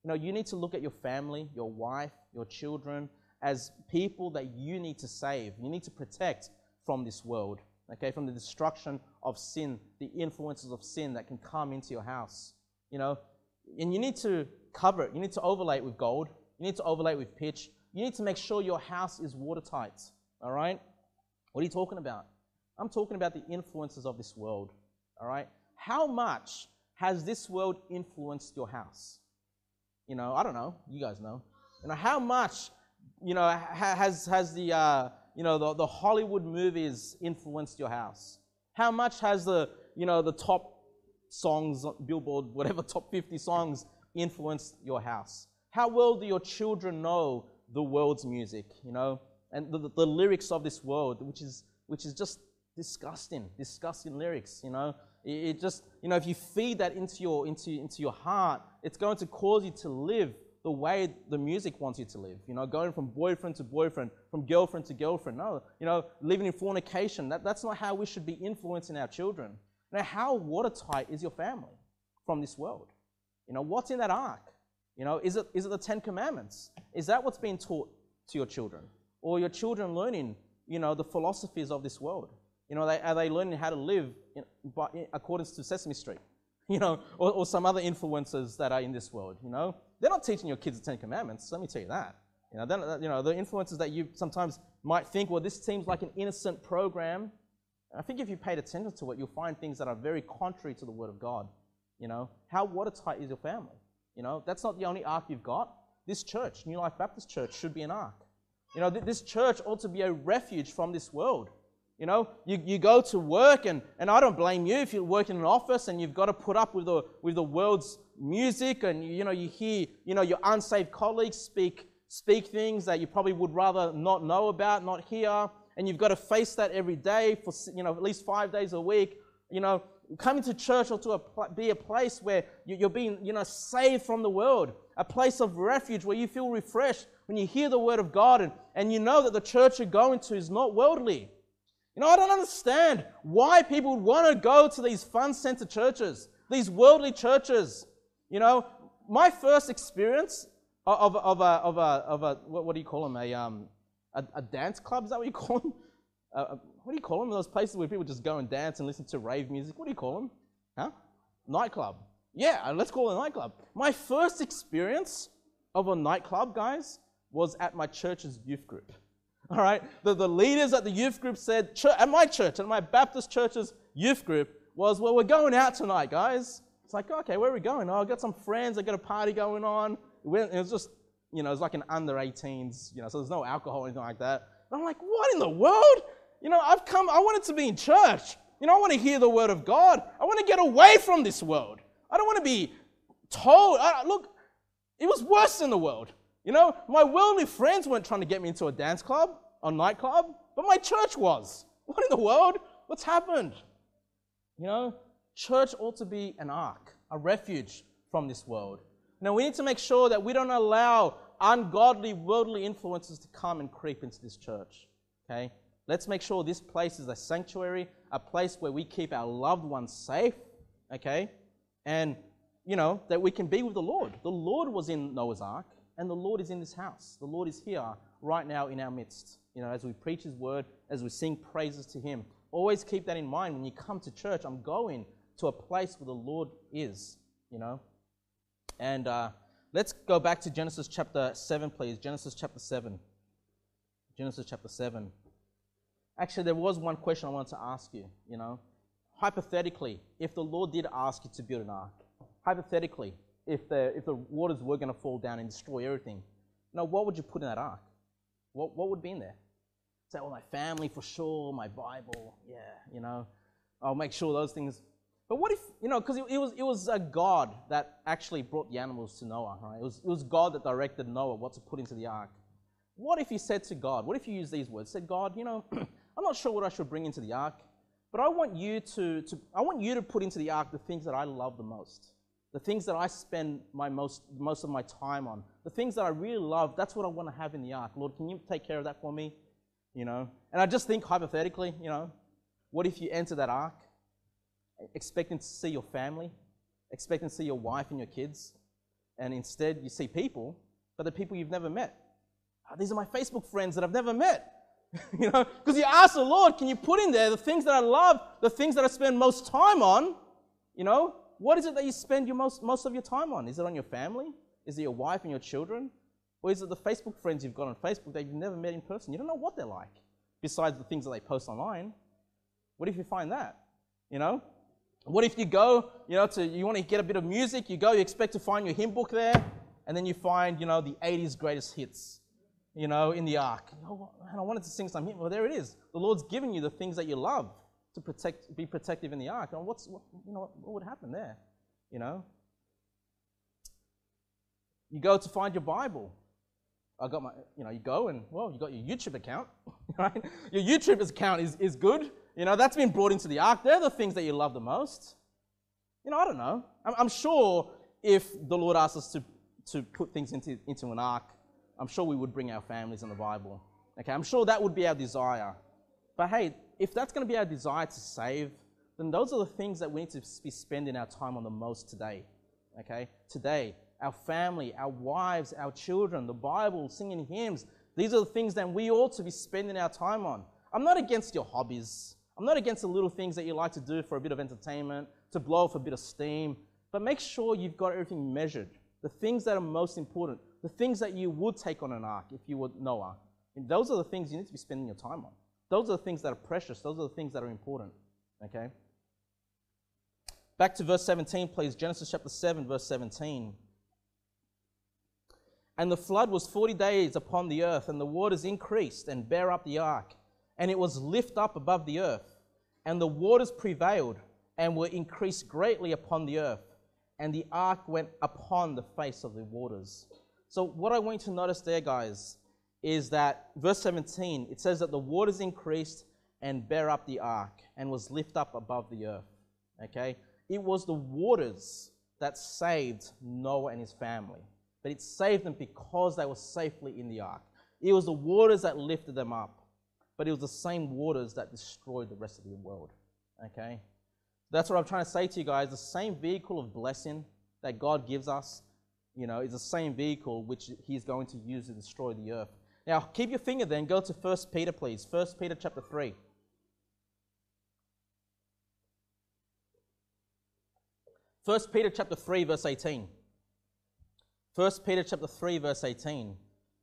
You know, you need to look at your family, your wife, your children, as people that you need to save. You need to protect from this world, okay, from the destruction of sin, the influences of sin that can come into your house, you know. And you need to cover it. You need to overlay it with gold. You need to overlay it with pitch. You need to make sure your house is watertight, all right? What are you talking about? I'm talking about the influences of this world, all right? How much has this world influenced your house? You know, I don't know. You guys know. You know, how much, you know, ha- has has the, uh, you know, the, the Hollywood movies influenced your house? How much has the, you know, the top songs, Billboard, whatever, top fifty songs influenced your house? How well do your children know the world's music, you know, and the, the, the lyrics of this world, which is which is just disgusting, disgusting lyrics, you know. It, it just, you know, if you feed that into your into into your heart, it's going to cause you to live the way the music wants you to live, you know, going from boyfriend to boyfriend, from girlfriend to girlfriend. No, you know, living in fornication. That, that's not how we should be influencing our children. Now, how watertight is your family from this world? You know, what's in that ark? You know, is it is it the Ten Commandments? Is that what's being taught to your children? Or your children learning, you know, the philosophies of this world? You know, they, are they learning how to live in, by, in accordance to Sesame Street? You know, or, or some other influences that are in this world, you know? They're not teaching your kids the Ten Commandments, let me tell you that. You know, they're, you know, the influences that you sometimes might think, well, this seems like an innocent program. I think if you paid attention to it, you'll find things that are very contrary to the Word of God. You know, how watertight is your family? You know, that's not the only ark you've got. This church, New Life Baptist Church, should be an ark. You know, th- this church ought to be a refuge from this world. You know, you, you go to work, and, and I don't blame you if you work in an office and you've got to put up with the with the world's music, and you know you hear you know your unsaved colleagues speak speak things that you probably would rather not know about, not hear, and you've got to face that every day for you know at least five days a week. You know, coming to church ought to a, be a place where you, you're being you know saved from the world, a place of refuge where you feel refreshed when you hear the Word of God, and, and you know that the church you're going to is not worldly. You know, I don't understand why people would want to go to these fun-centered churches, these worldly churches. You know, my first experience of, of, of, a, of, a, of a, what, what do you call them, a, um, a, a dance club, is that what you call them? Uh, what do you call them? Those places where people just go and dance and listen to rave music. What do you call them? Huh? Nightclub. Yeah, let's call it a nightclub. My first experience of a nightclub, guys, was at my church's youth group. All right, the, the leaders at the youth group said, at my church, at my Baptist church's youth group, was, well, we're going out tonight, guys. It's like, okay, where are we going? Oh, I've got some friends, I've got a party going on. It was just, you know, it was like an under eighteens, you know, so there's no alcohol or anything like that. And I'm like, what in the world? You know, I've come, I wanted to be in church. You know, I want to hear the Word of God. I want to get away from this world. I don't want to be told. I, look, it was worse in the world. You know, my worldly friends weren't trying to get me into a dance club or nightclub, but my church was. What in the world? What's happened? You know, church ought to be an ark, a refuge from this world. Now, we need to make sure that we don't allow ungodly, worldly influences to come and creep into this church, okay? Let's make sure this place is a sanctuary, a place where we keep our loved ones safe, okay? And, you know, that we can be with the Lord. The Lord was in Noah's Ark, and the Lord is in this house. The Lord is here right now in our midst. You know, as we preach His word, as we sing praises to Him. Always keep that in mind when you come to church. I'm going to a place where the Lord is, you know. And uh, let's go back to Genesis chapter seven, please. Genesis chapter seven. Genesis chapter seven. Actually, there was one question I wanted to ask you, you know. Hypothetically, if the Lord did ask you to build an ark, hypothetically, if the if the waters were going to fall down and destroy everything, now what would you put in that ark? What what would be in there? Say, well, my family for sure, my Bible, yeah, you know, I'll make sure those things. But what if, you know, because it, it was it was a God that actually brought the animals to Noah, right? It was it was God that directed Noah what to put into the ark. What if he said to God, what if you use these words? Said, God, you know, I'm not sure what I should bring into the ark, but I want you to, to I want you to put into the ark the things that I love the most. The things that I spend my most most of my time on, the things that I really love, that's what I want to have in the ark. Lord, can you take care of that for me? You know, and I just think hypothetically, you know, what if you enter that ark, expecting to see your family, expecting to see your wife and your kids, and instead you see people, but they're people you've never met. Oh, these are my Facebook friends that I've never met. You know, because you ask the Lord, can you put in there the things that I love, the things that I spend most time on? You know, what is it that you spend your most, most of your time on? Is it on your family? Is it your wife and your children? Or is it the Facebook friends you've got on Facebook that you've never met in person? You don't know what they're like, besides the things that they post online. What if you find that? You know? What if you go, you know, to, you want to get a bit of music, you go, you expect to find your hymn book there, and then you find, you know, the eighties greatest hits, you know, in the ark. Oh, man, I wanted to sing some hymn. Well, there it is. The Lord's given you the things that you love to protect, be protective in the ark. And what's, what, you know, what would happen there? You know? You go to find your Bible. I got my, you know, you go and, well, you got your YouTube account, right? Your YouTube account is, is good. You know, that's been brought into the ark. They're the things that you love the most. You know, I don't know. I'm, I'm sure if the Lord asked us to, to put things into, into an ark, I'm sure we would bring our families in the Bible. Okay, I'm sure that would be our desire. But hey, if that's going to be our desire to save, then those are the things that we need to be spending our time on the most today. Okay, today, our family, our wives, our children, the Bible, singing hymns. These are the things that we ought to be spending our time on. I'm not against your hobbies. I'm not against the little things that you like to do for a bit of entertainment, to blow off a bit of steam. But make sure you've got everything measured. The things that are most important, the things that you would take on an ark if you were Noah. And those are the things you need to be spending your time on. Those are the things that are precious. Those are the things that are important. Okay? Back to verse seventeen, please. Genesis chapter seven, verse seventeen. And the flood was forty days upon the earth, and the waters increased and bare up the ark, and it was lift up above the earth. And the waters prevailed and were increased greatly upon the earth, and the ark went upon the face of the waters. So what I want you to notice there, guys, is that verse seventeen, it says that the waters increased and bare up the ark and was lift up above the earth. Okay? It was the waters that saved Noah and his family. But it saved them because they were safely in the ark. It was the waters that lifted them up. But it was the same waters that destroyed the rest of the world. Okay? That's what I'm trying to say to you guys. The same vehicle of blessing that God gives us, you know, is the same vehicle which He's going to use to destroy the earth. Now, keep your finger then. Go to First Peter, please. First Peter chapter three. First Peter chapter three, verse eighteen. First Peter chapter three, verse eighteen.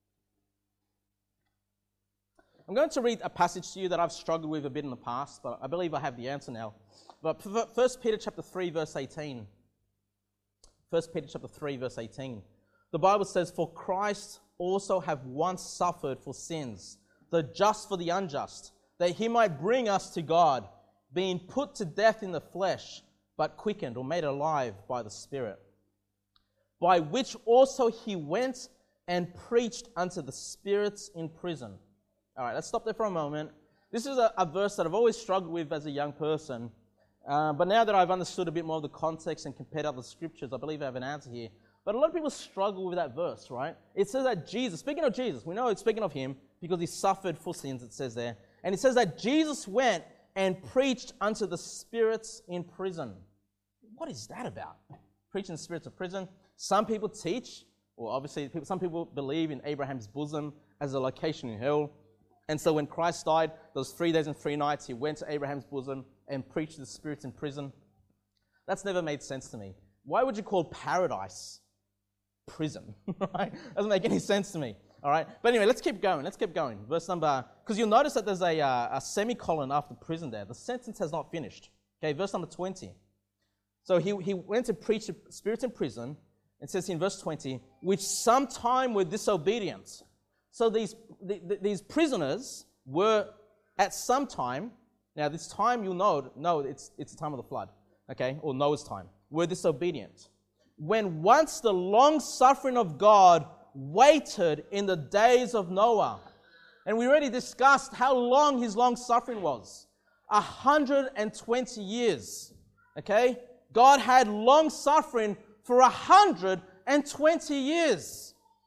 I'm going to read a passage to you that I've struggled with a bit in the past, but I believe I have the answer now. But First Peter chapter three, verse eighteen. First Peter chapter three, verse eighteen. The Bible says, "For Christ also have once suffered for sins, the just for the unjust, that He might bring us to God, being put to death in the flesh, but quickened or made alive by the Spirit. By which also He went and preached unto the spirits in prison." All right, let's stop there for a moment. This is a, a verse that I've always struggled with as a young person. Uh, but now that I've understood a bit more of the context and compared other scriptures, I believe I have an answer here. But a lot of people struggle with that verse, right? It says that Jesus, speaking of Jesus, we know it's speaking of Him because He suffered for sins, it says there. And it says that Jesus went and preached unto the spirits in prison. What is that about? Preaching the spirits of prison? Some people teach, or obviously people, some people believe in Abraham's bosom as a location in hell. And so when Christ died, those three days and three nights, He went to Abraham's bosom and preached to the spirits in prison. That's never made sense to me. Why would you call paradise prison? Right? Doesn't make any sense to me. All right. But anyway, let's keep going. Let's keep going. Verse number, because you'll notice that there's a, uh, a semicolon after prison there. The sentence has not finished. Okay, verse number twenty. So he, he went to preach to spirits in prison. It says in verse twenty, which sometime were disobedient. So these, the, the, these prisoners were at some time, now this time you'll know, no, it's, it's the time of the flood, okay, or Noah's time, were disobedient. When once the long suffering of God waited in the days of Noah. And we already discussed how long his long suffering was. one hundred twenty years, okay? God had long suffering for one hundred twenty years.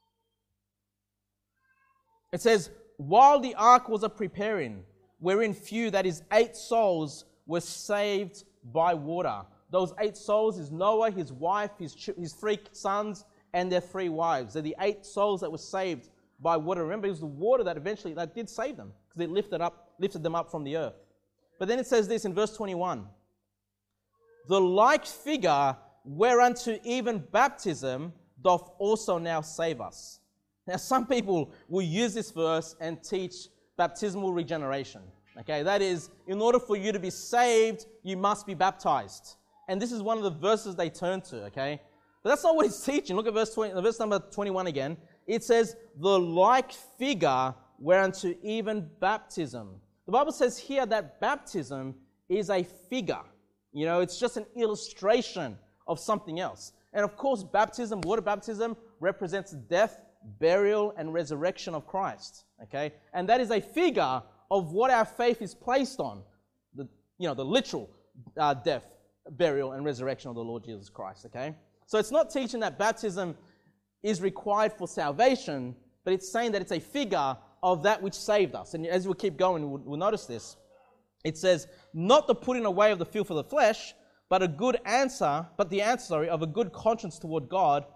It says, while the ark was a preparing, wherein few, that is eight souls, were saved by water. Those eight souls is Noah, his wife, his, his three sons, and their three wives. They're the eight souls that were saved by water. Remember, it was the water that eventually that did save them, because it lifted up, lifted them up from the earth. But then it says this in verse twenty-one. The like figure whereunto even baptism doth also now save us. Now, some people will use this verse and teach baptismal regeneration. Okay, that is, in order for you to be saved, you must be baptized. And this is one of the verses they turn to, okay? But that's not what he's teaching. Look at verse twenty, verse number twenty-one again. It says, the like figure whereunto even baptism. The Bible says here that baptism is a figure. You know, it's just an illustration of something else. And of course, baptism, water baptism, represents the death, burial, and resurrection of Christ. Okay? And that is a figure of what our faith is placed on. The, you know, the literal uh, death, burial, and resurrection of the Lord Jesus Christ. Okay? So it's not teaching that baptism is required for salvation, but it's saying that it's a figure of that which saved us. And as we keep going, we'll, we'll notice this. It says, not the putting away of the filth of the flesh, but a good answer, but the answer, sorry, of a good conscience toward God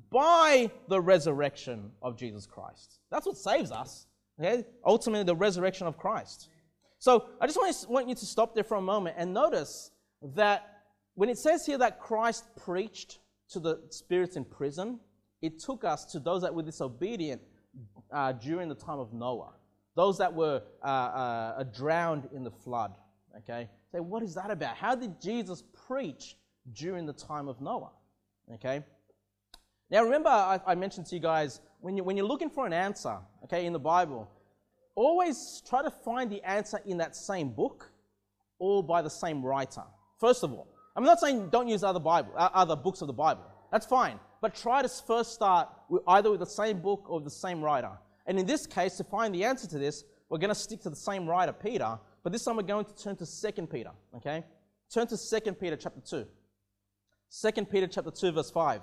by the resurrection of Jesus Christ. That's what saves us. Okay? Ultimately, the resurrection of Christ. So I just want, to, want you to stop there for a moment and notice that when it says here that Christ preached to the spirits in prison, it took us to those that were disobedient uh, during the time of Noah. Those that were uh, uh, drowned in the flood. Okay? Say, what is that about? How did Jesus preach during the time of Noah? Okay? Now remember, I, I mentioned to you guys, when, you, when you're looking for an answer, okay, in the Bible, always try to find the answer in that same book or by the same writer. First of all, I'm not saying don't use other Bible, uh, other books of the Bible. That's fine. But try to first start with either with the same book or the same writer. And in this case, to find the answer to this, we're going to stick to the same writer, Peter, but this time we're going to turn to Second Peter, okay? Turn to Second Peter chapter two. Second Peter chapter two, verse five.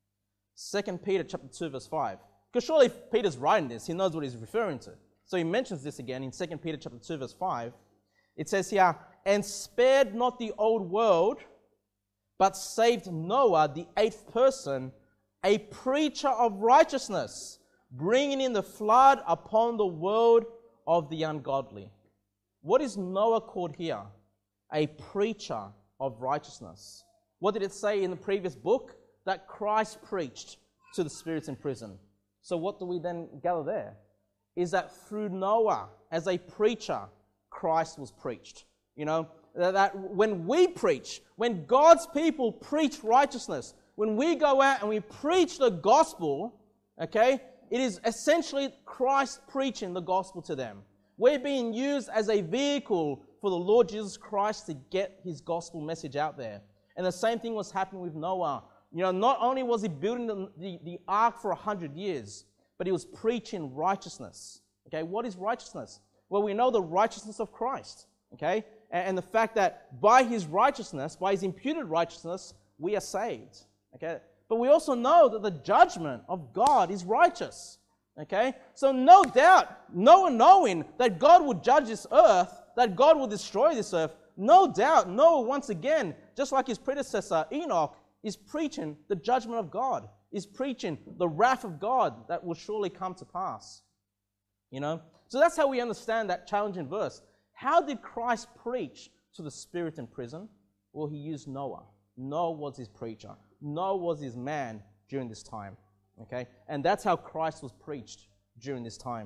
Second Peter chapter two, verse five. Because surely if Peter's writing this, he knows what he's referring to. So he mentions this again in Second Peter chapter two, verse five. It says here, and spared not the old world, but saved Noah, the eighth person, a preacher of righteousness, bringing in the flood upon the world of the ungodly. What is Noah called here? A preacher of righteousness. What did it say in the previous book? That Christ preached to the spirits in prison. So what do we then gather there? Is that through Noah, as a preacher, Christ was preached. You know, that when we preach, when God's people preach righteousness, when we go out and we preach the gospel, okay, it is essentially Christ preaching the gospel to them. We're being used as a vehicle for the Lord Jesus Christ to get his gospel message out there. And the same thing was happening with Noah. You know, not only was he building the, the, the ark for a hundred years, but he was preaching righteousness. Okay, what is righteousness? Well, we know the righteousness of Christ. Okay, and, and the fact that by his righteousness, by his imputed righteousness, we are saved. Okay, but we also know that the judgment of God is righteous. Okay, so no doubt, Noah knowing that God would judge this earth, that God will destroy this earth, no doubt, Noah once again, just like his predecessor Enoch, is preaching the judgment of God, is preaching the wrath of God that will surely come to pass. You know, so that's how we understand that challenging verse. How did Christ preach to the spirit in prison? Well, he used Noah. Noah was his preacher. Noah was his man during this time. Okay, and that's how Christ was preached during this time.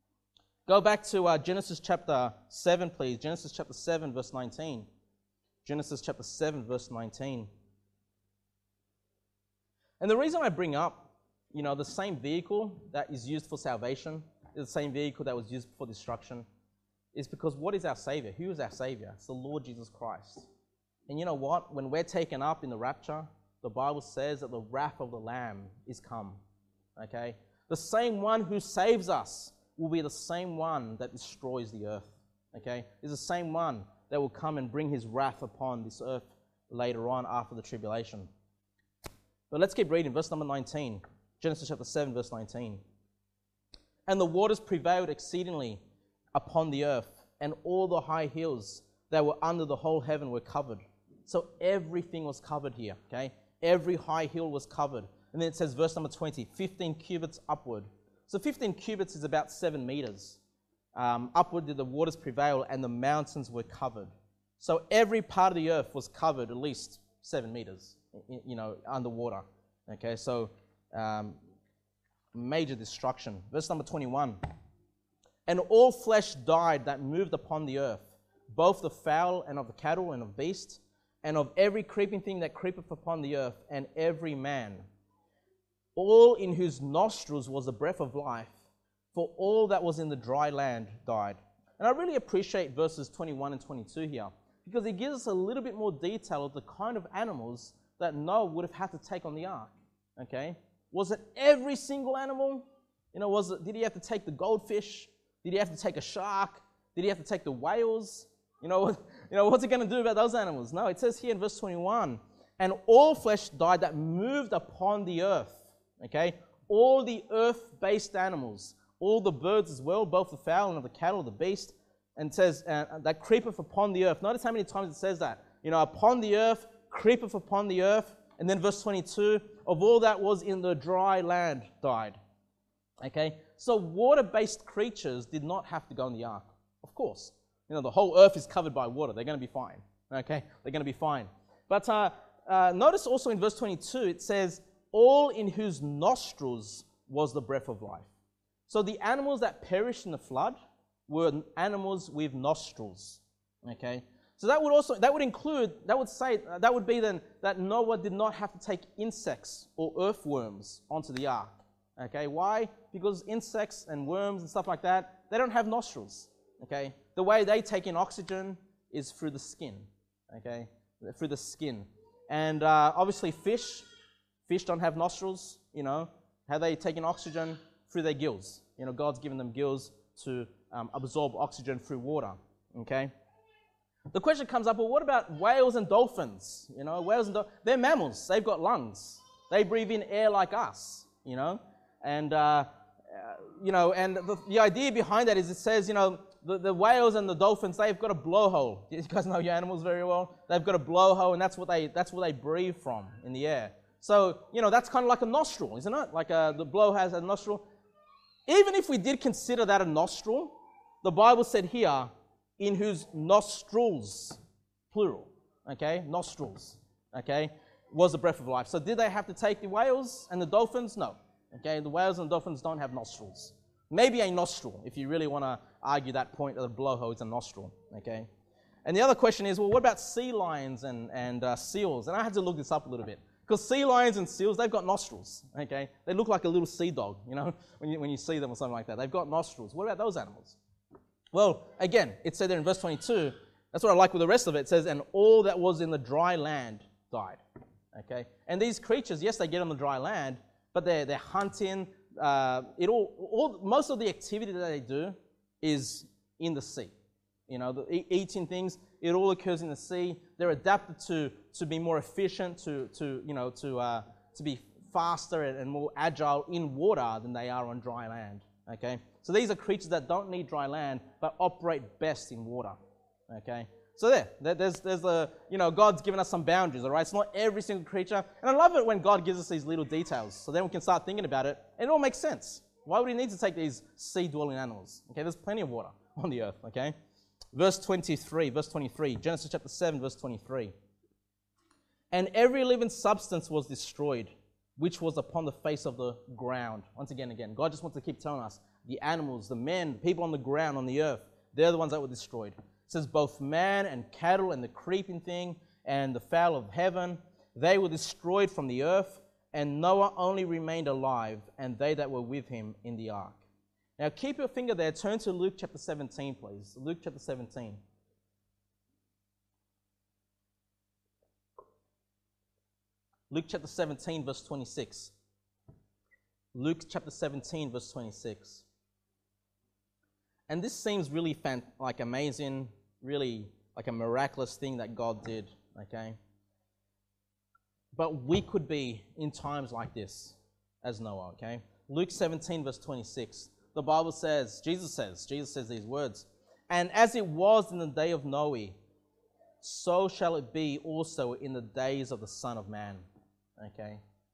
Go back to uh, Genesis chapter seven, please. Genesis chapter seven, verse nineteen. Genesis chapter seven, verse nineteen. And the reason I bring up, you know, the same vehicle that is used for salvation is the same vehicle that was used for destruction is because what is our Savior? Who is our Savior? It's the Lord Jesus Christ. And you know what? When we're taken up in the rapture, the Bible says that the wrath of the Lamb is come. Okay? The same one who saves us will be the same one that destroys the earth. Okay? It's the same one that will come and bring his wrath upon this earth later on after the tribulation. But let's keep reading. Verse number nineteen. Genesis chapter seven, verse nineteen. And the waters prevailed exceedingly upon the earth, and all the high hills that were under the whole heaven were covered. So everything was covered here, okay? Every high hill was covered. And then it says, verse number twenty, fifteen cubits upward. So fifteen cubits is about seven meters. Um, upward did the waters prevail, and the mountains were covered. So every part of the earth was covered at least seven meters, you know, underwater. Okay, so um, major destruction. Verse number twenty-one. And all flesh died that moved upon the earth, both the fowl and of the cattle and of beasts, and of every creeping thing that creepeth upon the earth, and every man, all in whose nostrils was the breath of life, for all that was in the dry land died. And I really appreciate verses twenty-one and twenty-two here, because it gives us a little bit more detail of the kind of animals that Noah would have had to take on the ark. Okay? Was it every single animal? You know, was it, did he have to take the goldfish? Did he have to take a shark? Did he have to take the whales? You know, you know what's he going to do about those animals? No, it says here in verse twenty-one, and all flesh died that moved upon the earth. Okay? All the earth-based animals, all the birds as well, both the fowl and the cattle, the beast, and it says uh, that creepeth upon the earth. Notice how many times it says that. You know, upon the earth, creepeth upon the earth. And then verse twenty-two, of all that was in the dry land died. Okay? So water-based creatures did not have to go in the ark. Of course. You know, the whole earth is covered by water. They're going to be fine. Okay? They're going to be fine. But uh, uh, notice also in verse twenty-two, it says, all in whose nostrils was the breath of life. So the animals that perished in the flood were animals with nostrils. Okay? So that would also, that would include, that would say, uh, that would be then that Noah did not have to take insects or earthworms onto the ark. Okay? Why? Because insects and worms and stuff like that, they don't have nostrils. Okay? The way they take in oxygen is through the skin. Okay? Through the skin. And uh, obviously fish, fish don't have nostrils, you know. How they take in oxygen? Through their gills. You know, God's given them gills to um, absorb oxygen through water. Okay? The question comes up, well, what about whales and dolphins? You know, whales and dolphins, they're mammals. They've got lungs. They breathe in air like us, you know. And, uh, uh, you know, and the, the idea behind that is it says, you know, the, the whales and the dolphins, they've got a blowhole. You guys know your animals very well. They've got a blowhole, and that's what they that's what they breathe from in the air. So, you know, that's kind of like a nostril, isn't it? Like a, the blow has a nostril. Even if we did consider that a nostril, the Bible said here, in whose nostrils, plural, okay, nostrils, okay, was the breath of life. So did they have to take the whales and the dolphins? No. Okay, the whales and dolphins don't have nostrils. Maybe a nostril, if you really want to argue that point that a blowhole is a nostril, okay? And the other question is, well, what about sea lions and, and uh, seals? And I had to look this up a little bit. Because sea lions and seals, they've got nostrils, okay? They look like a little sea dog, you know, when you, when you see them or something like that. They've got nostrils. What about those animals? Well, again, it said there in verse twenty-two, that's what I like with the rest of it. It says, and all that was in the dry land died, okay? And these creatures, yes, they get on the dry land, but they're, they're hunting. Uh, it all, all, most of the activity that they do is in the sea. You know, the, e- eating things, it all occurs in the sea. They're adapted to to be more efficient, to to you know to uh, to be faster and, and more agile in water than they are on dry land. Okay, so these are creatures that don't need dry land but operate best in water. Okay, so there, there there's there's the you know God's given us some boundaries. All right, it's not every single creature, and I love it when God gives us these little details. So then we can start thinking about it, and it all makes sense. Why would He need to take these sea-dwelling animals? Okay, there's plenty of water on the earth. Okay. Verse twenty-three, verse twenty-three, Genesis chapter seven, verse twenty-three. And every living substance was destroyed, which was upon the face of the ground. Once again, again, God just wants to keep telling us, the animals, the men, the people on the ground, on the earth, they're the ones that were destroyed. It says both man and cattle and the creeping thing and the fowl of heaven, they were destroyed from the earth, and Noah only remained alive, and they that were with him in the ark. Now, keep your finger there. Turn to Luke chapter seventeen, please. Luke chapter seventeen. Luke chapter seventeen, verse twenty-six. Luke chapter seventeen, verse twenty-six. And this seems really fan- like amazing, really like a miraculous thing that God did, okay? But we could be in times like this as Noah, okay? Luke seventeen, verse twenty-six. The Bible says, Jesus says, Jesus says these words, and as it was in the day of Noah, so shall it be also in the days of the Son of Man. Okay?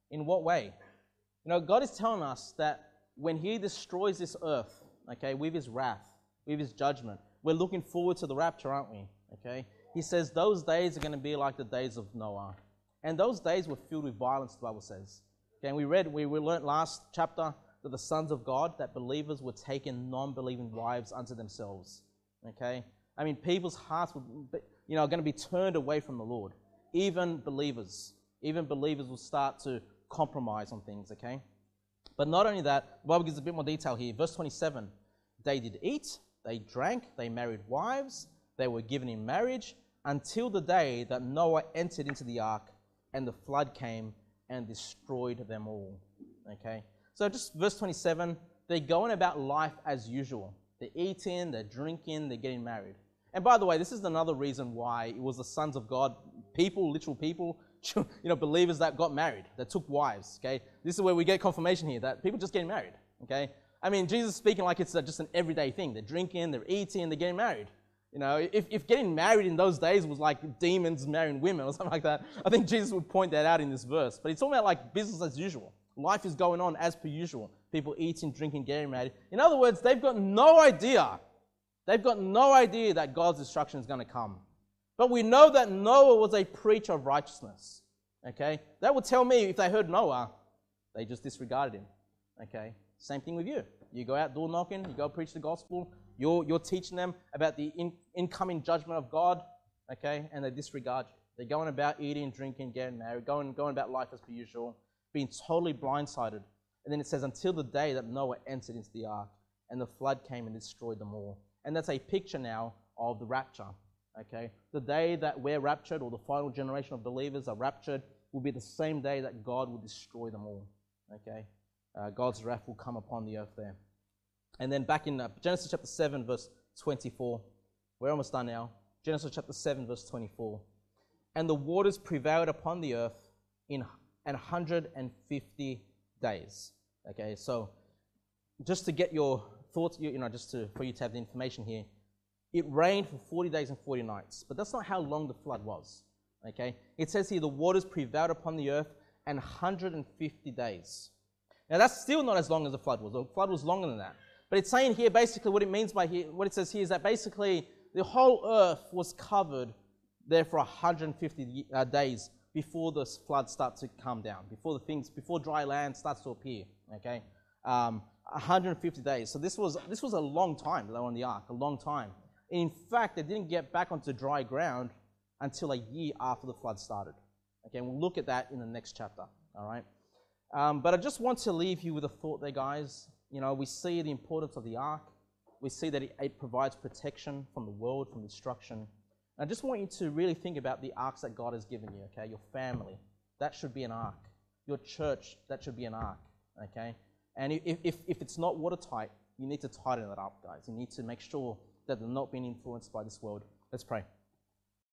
In what way? You know, God is telling us that when he destroys this earth, okay, with his wrath, with his judgment, we're looking forward to the rapture, aren't we? Okay? He says those days are going to be like the days of Noah. And those days were filled with violence, the Bible says. Okay, and we read, we, we learned last chapter that the sons of God, that believers were taking non-believing wives unto themselves. Okay? I mean, people's hearts were, you know, going to be turned away from the Lord. Even believers. Even believers will start to compromise on things, okay? But not only that, the Bible gives a bit more detail here. Verse twenty-seven, they did eat, they drank, they married wives, they were given in marriage, until the day that Noah entered into the ark, and the flood came and destroyed them all, okay? So just verse twenty-seven, they're going about life as usual. They're eating, they're drinking, they're getting married. And by the way, this is another reason why it was the sons of God, people, literal people, you know, believers that got married, that took wives, okay? This is where we get confirmation here, that people just getting married, okay? I mean, Jesus is speaking like it's a, just an everyday thing. They're drinking, they're eating, they're getting married. You know, if, if getting married in those days was like demons marrying women or something like that, I think Jesus would point that out in this verse. But he's talking about like business as usual. Life is going on as per usual. People eating, drinking, getting married. In other words, they've got no idea. They've got no idea that God's destruction is going to come. But we know that Noah was a preacher of righteousness. Okay? That would tell me if they heard Noah, they just disregarded him. Okay? Same thing with you. You go out door knocking, you go preach the gospel, you're, you're teaching them about the in, incoming judgment of God, okay? And they disregard you. They're going about eating, drinking, getting married, going, going about life as per usual, being totally blindsided. And then it says, until the day that Noah entered into the ark, and the flood came and destroyed them all. And that's a picture now of the rapture, okay? The day that we're raptured, or the final generation of believers are raptured, will be the same day that God will destroy them all, okay? Uh, God's wrath will come upon the earth there. And then back in uh, Genesis chapter seven, verse twenty-four. We're almost done now. Genesis chapter seven, verse twenty-four. And the waters prevailed upon the earth in one hundred fifty days. Okay, so just to get your thoughts, you know, just to, for you to have the information here, it rained for forty days and forty nights. But that's not how long the flood was. Okay, it says here the waters prevailed upon the earth in one hundred fifty days. Now that's still not as long as the flood was. The flood was longer than that. But it's saying here basically what it means by here, what it says here is that basically the whole earth was covered there for one hundred fifty uh, days before the flood starts to come down, before the things, before dry land starts to appear. Okay, um, one hundred fifty days. So this was this was a long time. They were on the ark, a long time. In fact, they didn't get back onto dry ground until a year after the flood started. Okay, and we'll look at that in the next chapter. All right. Um, but I just want to leave you with a thought there, guys. You know, we see the importance of the ark. We see that it, it provides protection from the world, from destruction. And I just want you to really think about the arks that God has given you, okay? Your family, that should be an ark. Your church, that should be an ark, okay? And if, if, if it's not watertight, you need to tighten it up, guys. You need to make sure that they're not being influenced by this world. Let's pray.